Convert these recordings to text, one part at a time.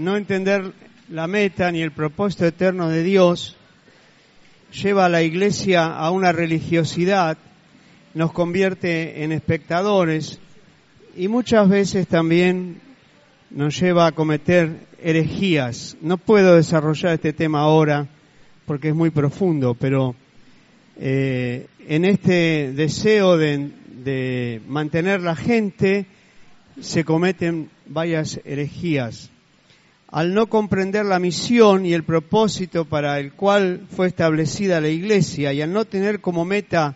no entender la meta ni el propósito eterno de Dios lleva a la Iglesia a una religiosidad, nos convierte en espectadores y muchas veces también nos lleva a cometer herejías. No puedo desarrollar este tema ahora porque es muy profundo, pero en este deseo de mantener la gente se cometen varias herejías. Al no comprender la misión y el propósito para el cual fue establecida la Iglesia y al tener como meta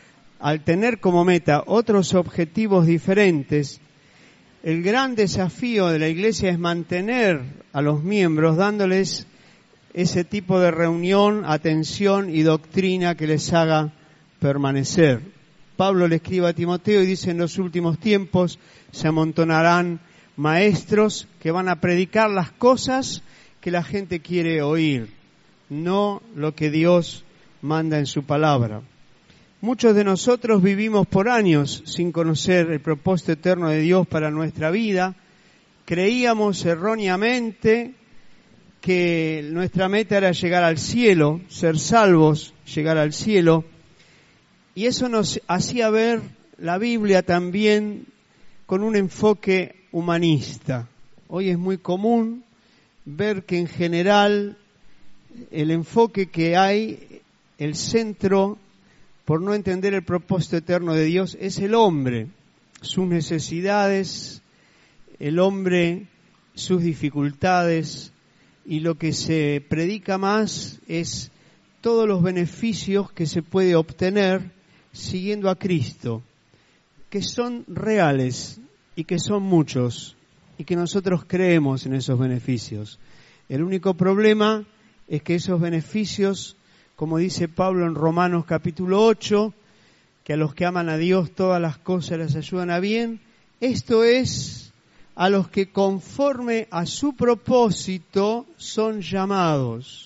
otros objetivos diferentes, el gran desafío de la Iglesia es mantener a los miembros dándoles ese tipo de reunión, atención y doctrina que les haga permanecer. Pablo le escribe a Timoteo y dice: en los últimos tiempos se amontonarán maestros que van a predicar las cosas que la gente quiere oír, no lo que Dios manda en su palabra. Muchos de nosotros vivimos por años sin conocer el propósito eterno de Dios para nuestra vida. Creíamos erróneamente que nuestra meta era llegar al cielo, ser salvos, llegar al cielo. Y eso nos hacía ver la Biblia también con un enfoque humanista. Hoy es muy común ver que en general el enfoque que hay, el centro, por no entender el propósito eterno de Dios, es el hombre, sus necesidades, el hombre, sus dificultades, y lo que se predica más es todos los beneficios que se puede obtener siguiendo a Cristo, que son reales y que son muchos, y que nosotros creemos en esos beneficios. El único problema es que esos beneficios, como dice Pablo en Romanos capítulo 8, que a los que aman a Dios todas las cosas les ayudan a bien, esto es a los que conforme a su propósito son llamados.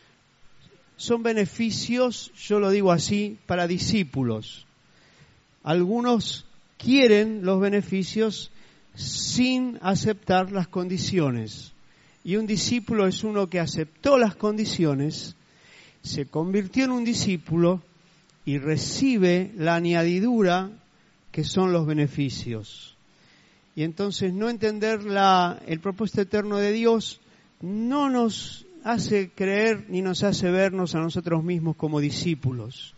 Son beneficios, yo lo digo así, para discípulos. Algunos quieren los beneficios sin aceptar las condiciones. Y un discípulo es uno que aceptó las condiciones, se convirtió en un discípulo y recibe la añadidura que son los beneficios. Y entonces no entender el propósito eterno de Dios no nos hace creer ni nos hace vernos a nosotros mismos como discípulos.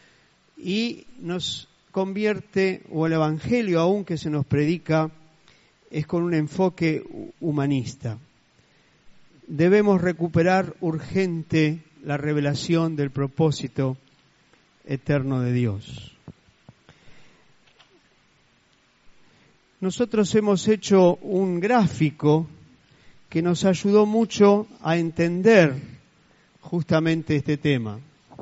Y nos convierte, o el Evangelio aún que se nos predica, es con un enfoque humanista. Debemos recuperar urgente la revelación del propósito eterno de Dios. Nosotros hemos hecho un gráfico que nos ayudó mucho a entender justamente este tema.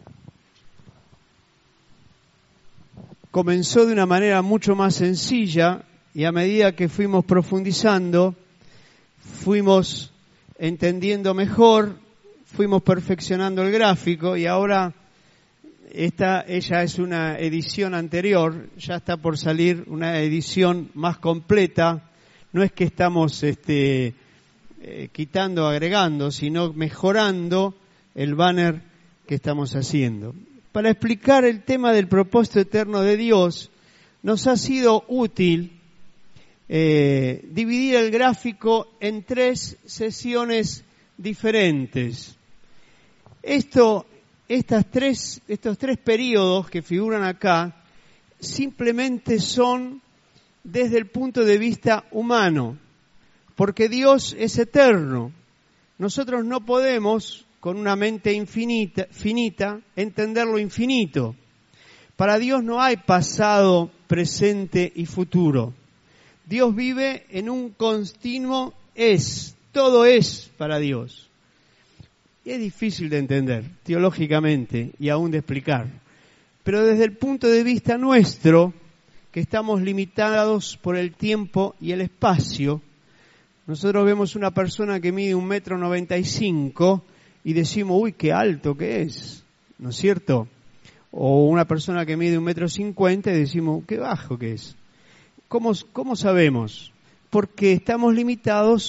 Comenzó de una manera mucho más sencilla y a medida que fuimos profundizando, fuimos entendiendo mejor, fuimos perfeccionando el gráfico y ahora ella es una edición anterior, ya está por salir una edición más completa. No es que estamos quitando, agregando, sino mejorando el banner que estamos haciendo. Para explicar el tema del propósito eterno de Dios, nos ha sido útil dividir el gráfico en 3 sesiones diferentes. Estos 3 periodos que figuran acá simplemente son desde el punto de vista humano, porque Dios es eterno. Nosotros no podemos, con una mente finita, entender lo infinito. Para Dios no hay pasado, presente y futuro. Dios vive en un continuo es, todo es para Dios. Y es difícil de entender teológicamente y aún de explicar. Pero desde el punto de vista nuestro, que estamos limitados por el tiempo y el espacio, nosotros vemos una persona que mide 1,95 m y decimos, uy, qué alto que es, ¿no es cierto? O una persona que mide 1,50 m y decimos, qué bajo que es. ¿Cómo sabemos? Porque estamos limitados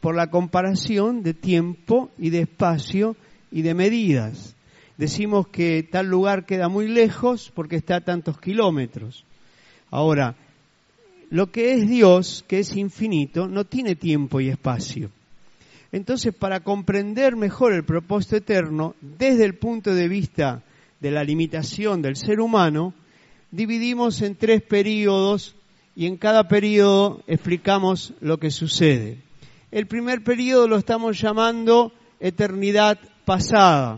por la comparación de tiempo y de espacio y de medidas. Decimos que tal lugar queda muy lejos porque está a tantos kilómetros. Ahora, lo que es Dios, que es infinito, no tiene tiempo y espacio. Entonces, para comprender mejor el propósito eterno, desde el punto de vista de la limitación del ser humano, dividimos en 3 períodos y en cada período explicamos lo que sucede. El primer período lo estamos llamando eternidad pasada.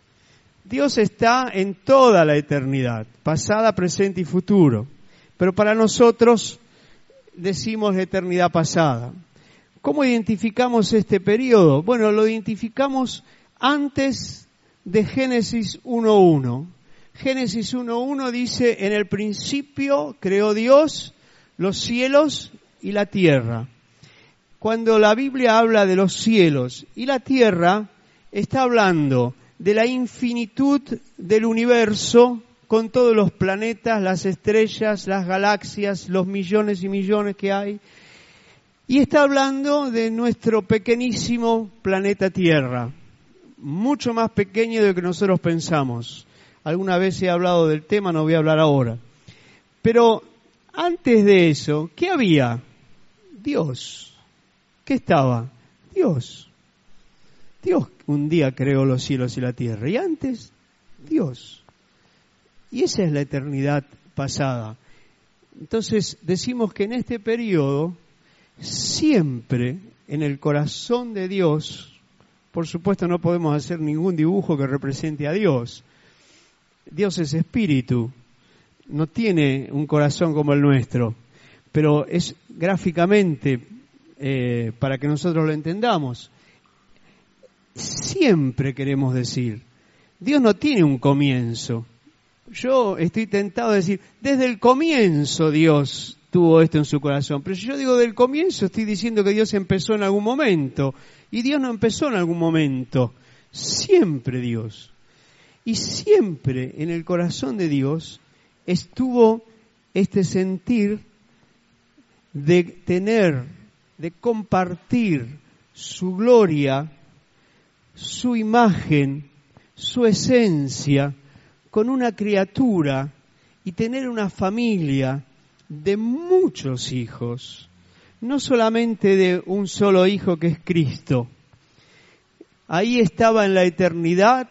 Dios está en toda la eternidad, pasada, presente y futuro. Pero para nosotros decimos eternidad pasada. ¿Cómo identificamos este periodo? Bueno, lo identificamos antes de Génesis 1.1. Génesis 1.1 dice, en el principio creó Dios los cielos y la tierra. Cuando la Biblia habla de los cielos y la tierra, está hablando de la infinitud del universo, con todos los planetas, las estrellas, las galaxias, los millones y millones que hay. Y está hablando de nuestro pequeñísimo planeta Tierra, mucho más pequeño de lo que nosotros pensamos. Alguna vez he hablado del tema, no voy a hablar ahora. Pero antes de eso, ¿qué había? Dios. ¿Qué estaba? Dios. Dios un día creó los cielos y la tierra. Y antes, Dios. Y esa es la eternidad pasada. Entonces decimos que en este periodo, siempre en el corazón de Dios, por supuesto no podemos hacer ningún dibujo que represente a Dios. Dios es espíritu, no tiene un corazón como el nuestro, pero es gráficamente, para que nosotros lo entendamos, siempre queremos decir, Dios no tiene un comienzo. Yo estoy tentado a decir, desde el comienzo Dios tuvo esto en su corazón. Pero si yo digo del comienzo, estoy diciendo que Dios empezó en algún momento. Y Dios no empezó en algún momento. Siempre Dios. Y siempre en el corazón de Dios estuvo este sentir de tener, de compartir su gloria, su imagen, su esencia con una criatura y tener una familia de muchos hijos, no solamente de un solo hijo que es Cristo. Ahí estaba en la eternidad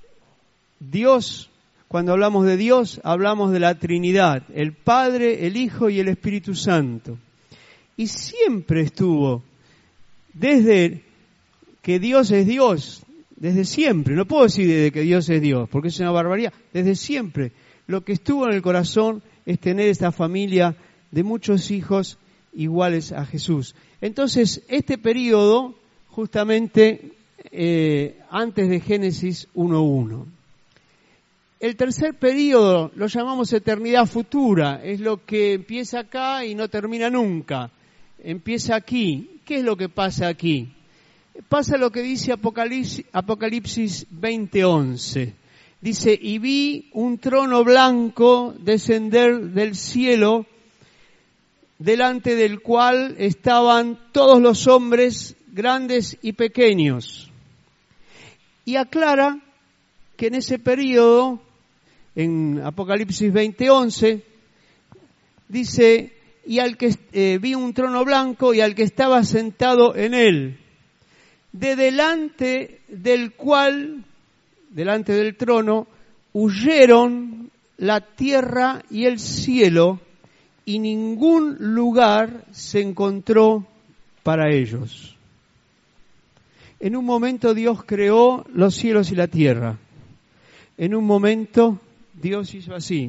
Dios. Cuando hablamos de Dios, hablamos de la Trinidad, el Padre, el Hijo y el Espíritu Santo. Y siempre estuvo, desde que Dios es Dios, desde siempre, no puedo decir desde que Dios es Dios, porque es una barbaridad, desde siempre. Lo que estuvo en el corazón es tener esta familia de muchos hijos iguales a Jesús. Entonces, este periodo, justamente antes de Génesis 1.1. El tercer periodo lo llamamos eternidad futura, es lo que empieza acá y no termina nunca. Empieza aquí. ¿Qué es lo que pasa aquí? Pasa lo que dice Apocalipsis 20:11. Dice, y vi un trono blanco descender del cielo, delante del cual estaban todos los hombres, grandes y pequeños. Y aclara que en ese periodo, en Apocalipsis 20:11, dice, y al que vi un trono blanco y al que estaba sentado en él, de delante del cual, delante del trono, huyeron la tierra y el cielo, y ningún lugar se encontró para ellos. En un momento Dios creó los cielos y la tierra. En un momento Dios hizo así.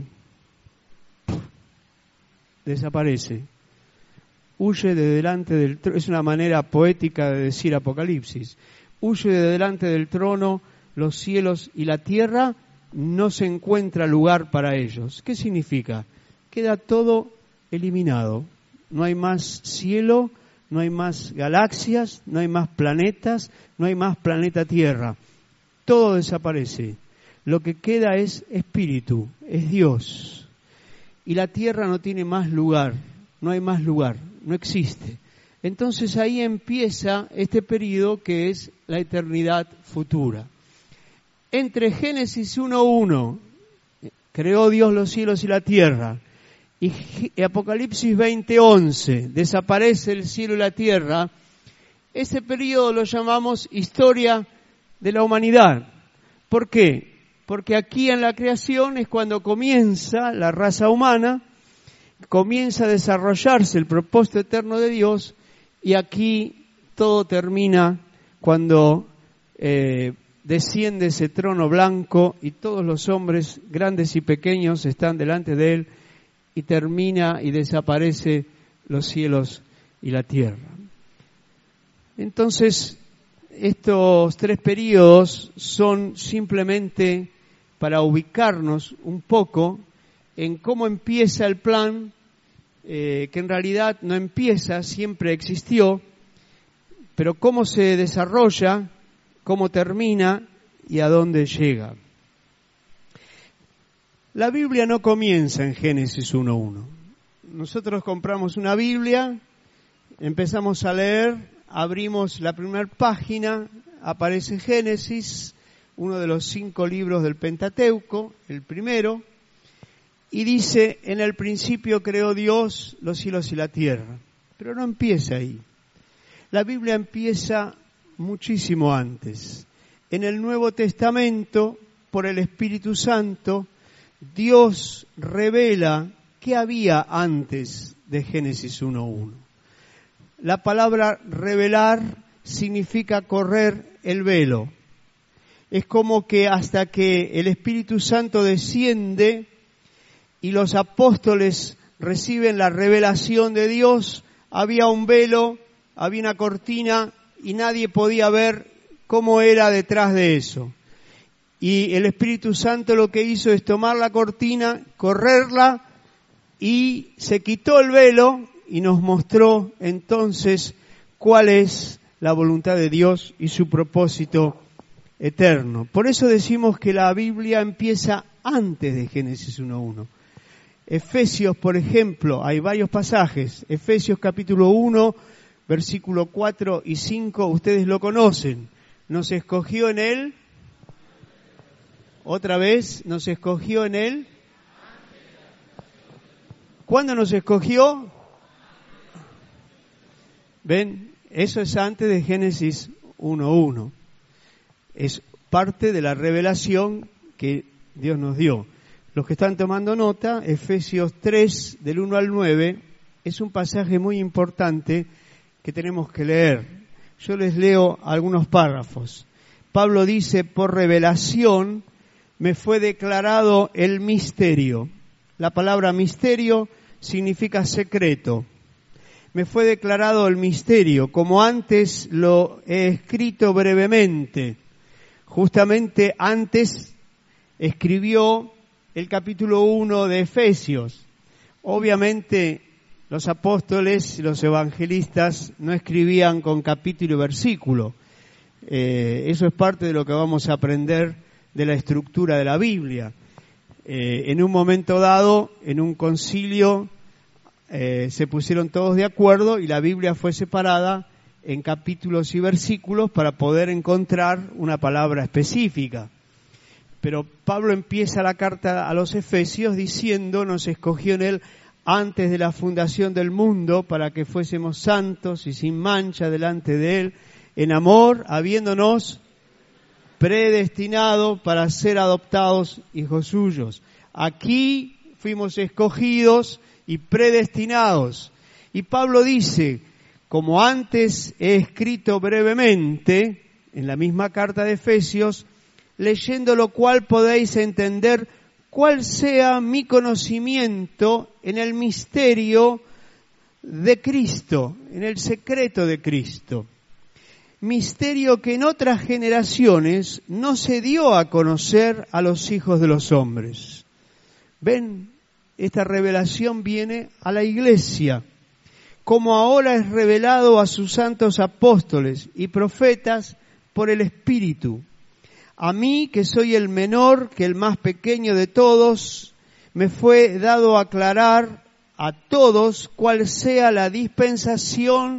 Desaparece. Huye de delante del trono. Es una manera poética de decir Apocalipsis. Huye de delante del trono los cielos y la tierra, no se encuentra lugar para ellos. ¿Qué significa? Queda todo eliminado. No hay más cielo, no hay más galaxias, no hay más planetas, no hay más planeta Tierra. Todo desaparece. Lo que queda es espíritu, es Dios. Y la tierra no tiene más lugar, no hay más lugar, no existe. Entonces ahí empieza este periodo que es la eternidad futura. Entre Génesis 1:1, creó Dios los cielos y la tierra, y Apocalipsis 20:11, desaparece el cielo y la tierra, ese periodo lo llamamos historia de la humanidad. ¿Por qué? Porque aquí en la creación es cuando comienza la raza humana, comienza a desarrollarse el propósito eterno de Dios, y aquí todo termina cuando desciende ese trono blanco y todos los hombres, grandes y pequeños, están delante de él, y termina y desaparece los cielos y la tierra. Entonces, estos 3 períodos son simplemente para ubicarnos un poco en cómo empieza el plan, que en realidad no empieza, siempre existió, pero cómo se desarrolla, cómo termina y a dónde llega. La Biblia no comienza en Génesis 1:1. Nosotros compramos una Biblia, empezamos a leer, abrimos la primera página, aparece Génesis, uno de los 5 libros del Pentateuco, el primero, y dice, en el principio creó Dios los cielos y la tierra. Pero no empieza ahí. La Biblia empieza muchísimo antes. En el Nuevo Testamento, por el Espíritu Santo, Dios revela qué había antes de Génesis 1:1. La palabra revelar significa correr el velo. Es como que hasta que el Espíritu Santo desciende y los apóstoles reciben la revelación de Dios, había un velo, había una cortina y nadie podía ver cómo era detrás de eso. Y el Espíritu Santo lo que hizo es tomar la cortina, correrla, y se quitó el velo y nos mostró entonces cuál es la voluntad de Dios y su propósito eterno. Por eso decimos que la Biblia empieza antes de Génesis 1:1. Efesios, por ejemplo, hay varios pasajes. Efesios capítulo 1, versículo 4 y 5, ustedes lo conocen. Nos escogió en Él. Otra vez, nos escogió en Él. ¿Cuándo nos escogió? ¿Ven? Eso es antes de Génesis 1:1. Es parte de la revelación que Dios nos dio. Los que están tomando nota, Efesios 3, del 1 al 9, es un pasaje muy importante que tenemos que leer. Yo les leo algunos párrafos. Pablo dice, por revelación me fue declarado el misterio. La palabra misterio significa secreto. Me fue declarado el misterio, como antes lo he escrito brevemente. Justamente antes escribió el capítulo 1 de Efesios. Obviamente los apóstoles, los evangelistas no escribían con capítulo y versículo. Eso es parte de lo que vamos a aprender de la estructura de la Biblia. En un momento dado, en un concilio, se pusieron todos de acuerdo y la Biblia fue separada en capítulos y versículos para poder encontrar una palabra específica. Pero Pablo empieza la carta a los Efesios diciendo, nos escogió en Él antes de la fundación del mundo para que fuésemos santos y sin mancha delante de Él, en amor, habiéndonos predestinado para ser adoptados hijos suyos. Aquí fuimos escogidos y predestinados. Y Pablo dice, como antes he escrito brevemente, en la misma carta de Efesios, leyendo lo cual podéis entender cuál sea mi conocimiento en el misterio de Cristo, en el secreto de Cristo. Misterio que en otras generaciones no se dio a conocer a los hijos de los hombres. ¿Ven? Esta revelación viene a la iglesia, como ahora es revelado a sus santos apóstoles y profetas por el Espíritu. A mí, que soy el menor, que el más pequeño de todos, me fue dado aclarar a todos cuál sea la dispensación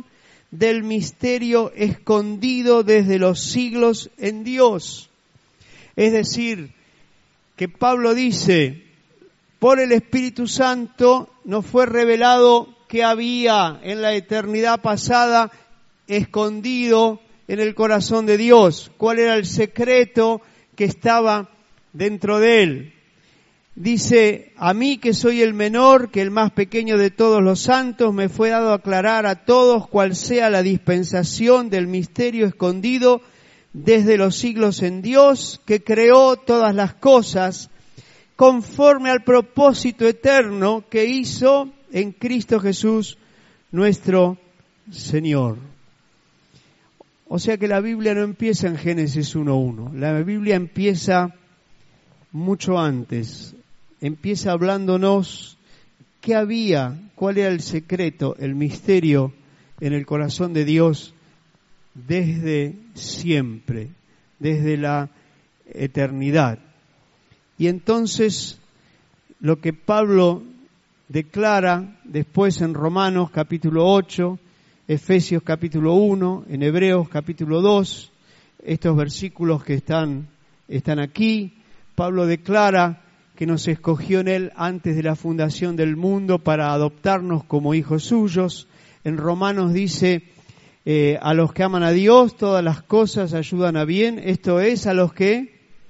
del misterio escondido desde los siglos en Dios. Es decir, que Pablo dice, por el Espíritu Santo nos fue revelado que había en la eternidad pasada escondido en el corazón de Dios, cuál era el secreto que estaba dentro de él. Dice, a mí que soy el menor, que el más pequeño de todos los santos, me fue dado aclarar a todos cuál sea la dispensación del misterio escondido desde los siglos en Dios, que creó todas las cosas conforme al propósito eterno que hizo en Cristo Jesús, nuestro Señor. O sea que la Biblia no empieza en Génesis 1:1, la Biblia empieza mucho antes. Empieza hablándonos qué había, cuál era el secreto, el misterio en el corazón de Dios desde siempre, desde la eternidad. Y entonces lo que Pablo declara después en Romanos capítulo 8, Efesios capítulo 1, en Hebreos capítulo 2, estos versículos que están aquí, Pablo declara que nos escogió en Él antes de la fundación del mundo para adoptarnos como hijos suyos. En Romanos dice, a los que aman a Dios, todas las cosas ayudan a bien. Esto es, a los que...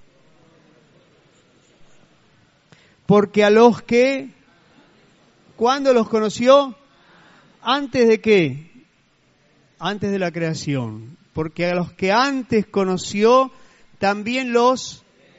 Porque a los que... ¿Cuándo los conoció? ¿Antes de qué? Antes de la creación. Porque a los que antes conoció, también los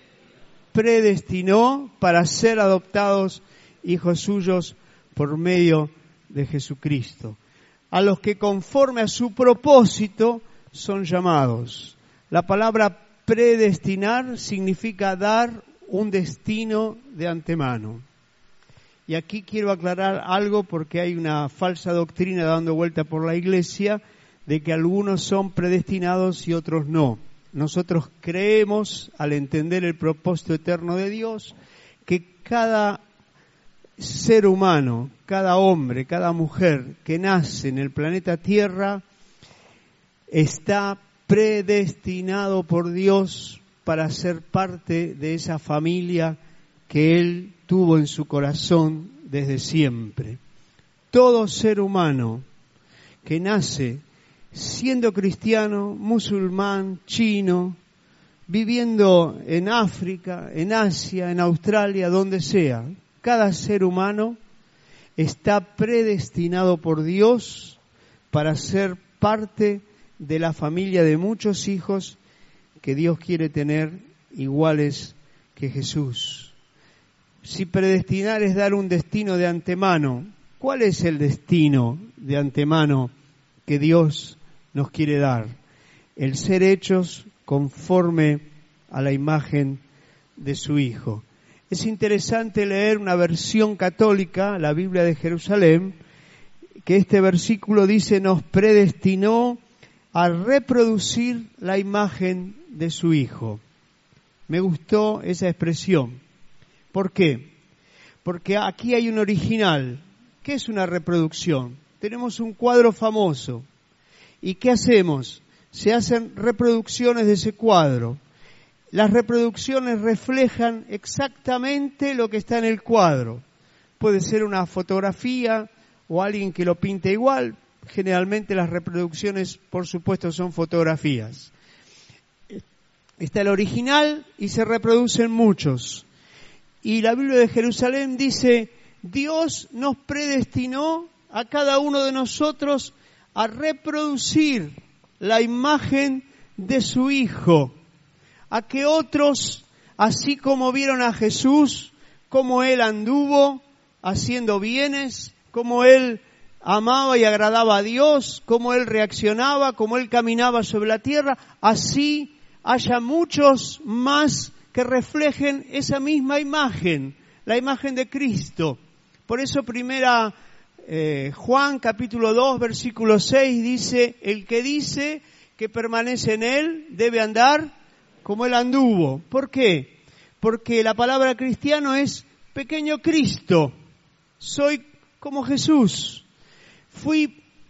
predestinó para ser adoptados hijos suyos por medio de Jesucristo. A los que conforme a su propósito son llamados. La palabra predestinar significa dar un destino de antemano. Y aquí quiero aclarar algo porque hay una falsa doctrina dando vuelta por la iglesia de que algunos son predestinados y otros no. Nosotros creemos, al entender el propósito eterno de Dios, que cada ser humano, cada hombre, cada mujer que nace en el planeta Tierra está predestinado por Dios para ser parte de esa familia que Él tuvo en su corazón desde siempre. Todo ser humano que nace siendo cristiano, musulmán, chino, viviendo en África, en Asia, en Australia, donde sea, cada ser humano está predestinado por Dios para ser parte de la familia de muchos hijos que Dios quiere tener iguales que Jesús. Si predestinar es dar un destino de antemano, ¿cuál es el destino de antemano que Dios nos quiere dar? El ser hechos conforme a la imagen de su Hijo. Es interesante leer una versión católica, la Biblia de Jerusalén, que este versículo dice, nos predestinó a reproducir la imagen de su Hijo. Me gustó esa expresión. ¿Por qué? Porque aquí hay un original. ¿Qué es una reproducción? Tenemos un cuadro famoso. ¿Y qué hacemos? Se hacen reproducciones de ese cuadro. Las reproducciones reflejan exactamente lo que está en el cuadro. Puede ser una fotografía o alguien que lo pinte igual. Generalmente las reproducciones, por supuesto, son fotografías. Está el original y se reproducen muchos. Y la Biblia de Jerusalén dice, Dios nos predestinó a cada uno de nosotros a reproducir la imagen de su Hijo, a que otros, así como vieron a Jesús, como Él anduvo haciendo bienes, como Él amaba y agradaba a Dios, como Él reaccionaba, como Él caminaba sobre la tierra, así haya muchos más que reflejen esa misma imagen, la imagen de Cristo. Por eso primera Juan capítulo 2 versículo 6 dice, el que dice que permanece en Él debe andar como Él anduvo. ¿Por qué? Porque la palabra cristiano es pequeño Cristo. Soy como Jesús. Fui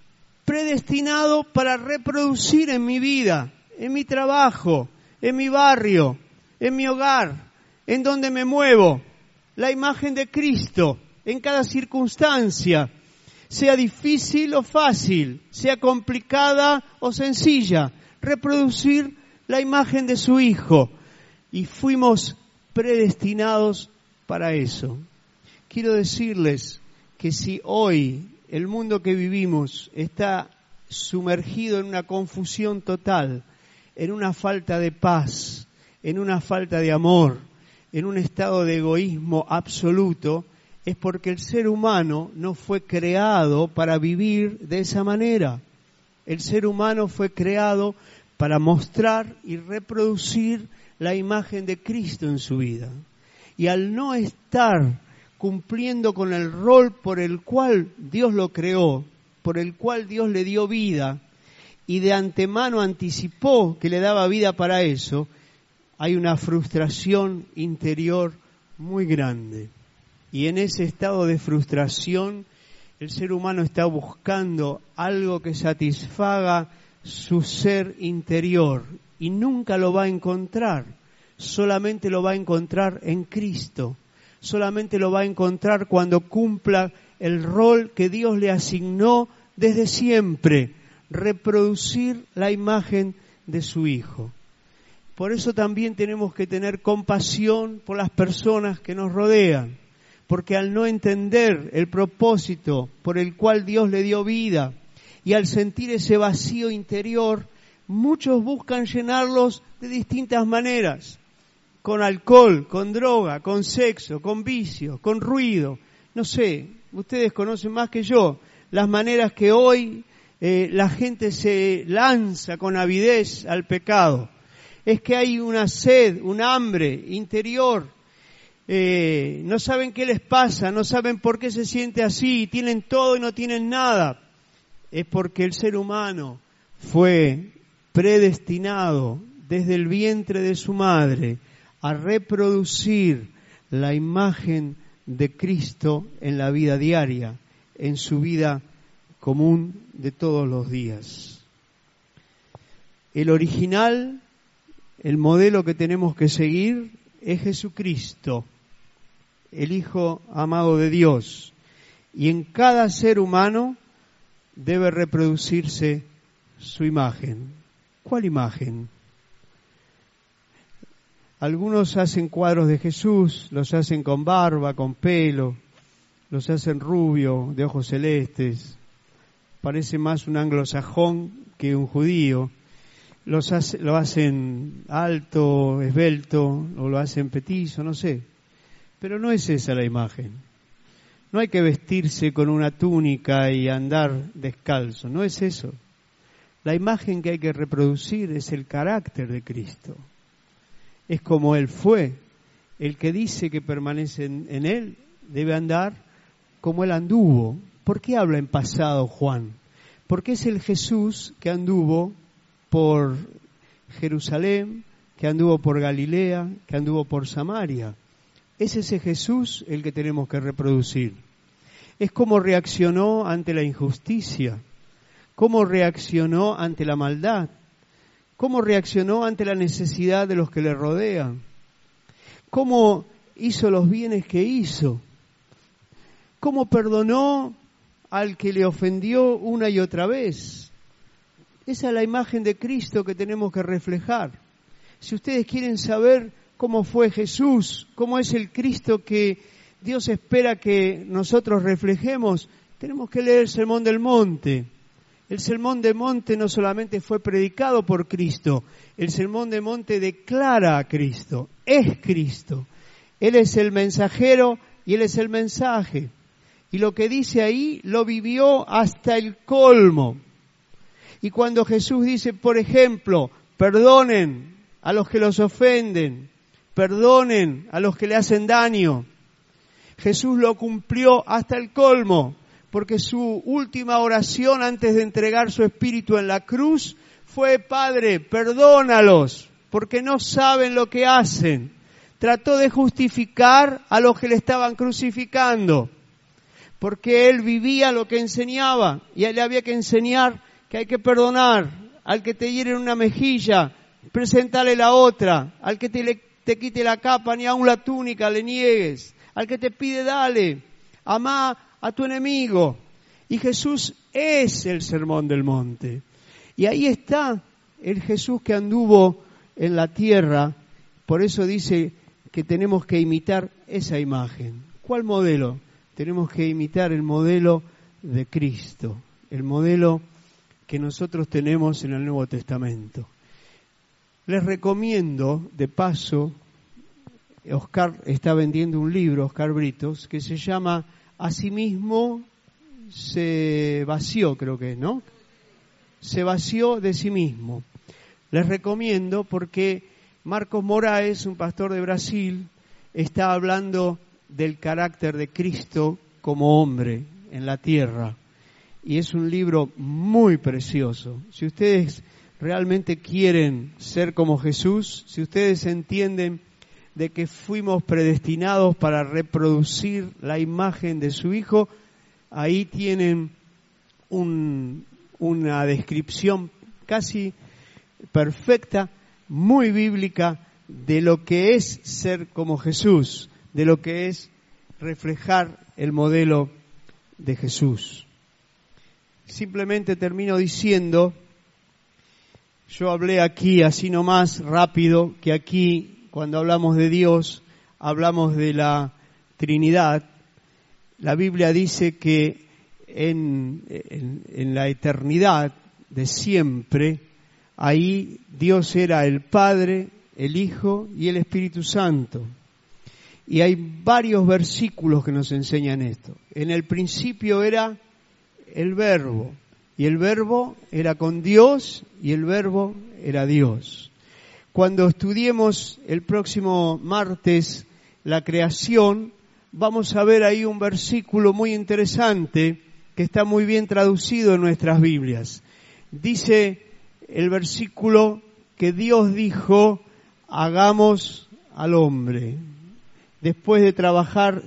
predestinado para reproducir en mi vida, en mi trabajo, en mi barrio, en mi hogar, en donde me muevo, la imagen de Cristo en cada circunstancia, sea difícil o fácil, sea complicada o sencilla, reproducir la imagen de su Hijo. Y fuimos predestinados para eso. Quiero decirles que si hoy el mundo que vivimos está sumergido en una confusión total, en una falta de paz, en una falta de amor, en un estado de egoísmo absoluto, es porque el ser humano no fue creado para vivir de esa manera. El ser humano fue creado para mostrar y reproducir la imagen de Cristo en su vida. Y al no estar cumpliendo con el rol por el cual Dios lo creó, por el cual Dios le dio vida, y de antemano anticipó que le daba vida para eso, hay una frustración interior muy grande. Y en ese estado de frustración, el ser humano está buscando algo que satisfaga su ser interior y nunca lo va a encontrar. Solamente lo va a encontrar en Cristo. Solamente lo va a encontrar cuando cumpla el rol que Dios le asignó desde siempre, reproducir la imagen de su Hijo. Por eso también tenemos que tener compasión por las personas que nos rodean, porque al no entender el propósito por el cual Dios le dio vida y al sentir ese vacío interior, muchos buscan llenarlos de distintas maneras, con alcohol, con droga, con sexo, con vicio, con ruido. No sé, ustedes conocen más que yo las maneras que hoy la gente se lanza con avidez al pecado. Es que hay una sed, un hambre interior. No saben qué les pasa, no saben por qué se siente así, tienen todo y no tienen nada. Es porque el ser humano fue predestinado desde el vientre de su madre a reproducir la imagen de Cristo en la vida diaria, en su vida común de todos los días. El original, el modelo que tenemos que seguir es Jesucristo, el Hijo amado de Dios. Y en cada ser humano debe reproducirse su imagen. ¿Cuál imagen? Algunos hacen cuadros de Jesús, los hacen con barba, con pelo, los hacen rubio, de ojos celestes. Parece más un anglosajón que un judío. Lo hacen alto, esbelto, o lo hacen petizo, no sé. Pero no es esa la imagen. No hay que vestirse con una túnica y andar descalzo, no es eso. La imagen que hay que reproducir es el carácter de Cristo. Es como Él fue. El que dice que permanece en Él debe andar como Él anduvo. ¿Por qué habla en pasado Juan? Porque es el Jesús que anduvo por Jerusalén, que anduvo por Galilea, que anduvo por Samaria. Es ese Jesús el que tenemos que reproducir. Es cómo reaccionó ante la injusticia, cómo reaccionó ante la maldad, cómo reaccionó ante la necesidad de los que le rodean, cómo hizo los bienes que hizo, cómo perdonó al que le ofendió una y otra vez. Esa es la imagen de Cristo que tenemos que reflejar. Si ustedes quieren saber cómo fue Jesús, cómo es el Cristo que Dios espera que nosotros reflejemos, tenemos que leer el Sermón del Monte. El Sermón del Monte no solamente fue predicado por Cristo, el Sermón del Monte declara a Cristo, es Cristo. Él es el mensajero y Él es el mensaje. Y lo que dice ahí lo vivió hasta el colmo. Y cuando Jesús dice, por ejemplo, perdonen a los que los ofenden, perdonen a los que le hacen daño, Jesús lo cumplió hasta el colmo, porque su última oración antes de entregar su espíritu en la cruz fue, Padre, perdónalos, porque no saben lo que hacen. Trató de justificar a los que le estaban crucificando. porque él vivía lo que enseñaba y a él le había que enseñar que hay que perdonar. Al que te hiere en una mejilla, presentale la otra. Al que te quite la capa, ni aun la túnica le niegues. Al que te pide, dale. Amá a tu enemigo. Y Jesús es el Sermón del Monte. Y ahí está el Jesús que anduvo en la tierra. Por eso dice que tenemos que imitar esa imagen. ¿Cuál modelo? Tenemos que imitar el modelo de Cristo, el modelo que nosotros tenemos en el Nuevo Testamento. Les recomiendo, de paso, Oscar está vendiendo un libro, Oscar Britos, que se llama Asimismo se vació, creo que es, ¿no? Se vació de sí mismo. Les recomiendo porque Marcos Moraes, un pastor de Brasil, está hablando del carácter de Cristo como hombre en la tierra. Y es un libro muy precioso. Si ustedes realmente quieren ser como Jesús, si ustedes entienden de que fuimos predestinados para reproducir la imagen de su Hijo, ahí tienen una descripción casi perfecta, muy bíblica, de lo que es ser como Jesús, de lo que es reflejar el modelo de Jesús. Simplemente termino diciendo, yo hablé aquí así nomás rápido, que aquí cuando hablamos de Dios, hablamos de la Trinidad. La Biblia dice que en la eternidad de siempre, ahí Dios era el Padre, el Hijo y el Espíritu Santo. Y hay varios versículos que nos enseñan esto. En el principio era el Verbo, y el Verbo era con Dios, y el Verbo era Dios. Cuando estudiemos el próximo martes la creación, vamos a ver ahí un versículo muy interesante que está muy bien traducido en nuestras Biblias. Dice el versículo que Dios dijo, hagamos al hombre. Después de trabajar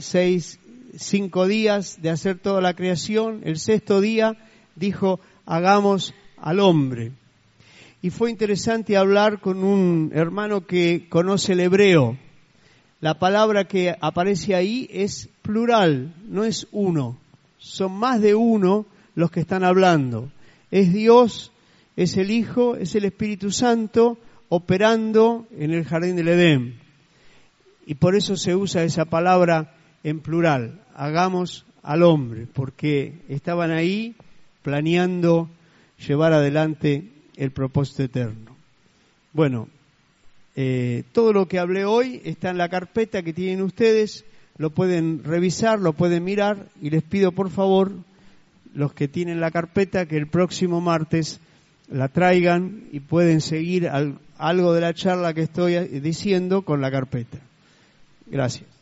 5 días, de hacer toda la creación, el 6º día dijo, hagamos al hombre. Y fue interesante hablar con un hermano que conoce el hebreo. La palabra que aparece ahí es plural, no es uno. Son más de uno los que están hablando. Es Dios, es el Hijo, es el Espíritu Santo operando en el jardín del Edén. Y por eso se usa esa palabra en plural, hagamos al hombre, porque estaban ahí planeando llevar adelante el propósito eterno. Bueno, todo lo que hablé hoy está en la carpeta que tienen ustedes, lo pueden revisar, lo pueden mirar, y les pido por favor, los que tienen la carpeta, que el próximo martes la traigan y pueden seguir algo de la charla que estoy diciendo con la carpeta. Gracias.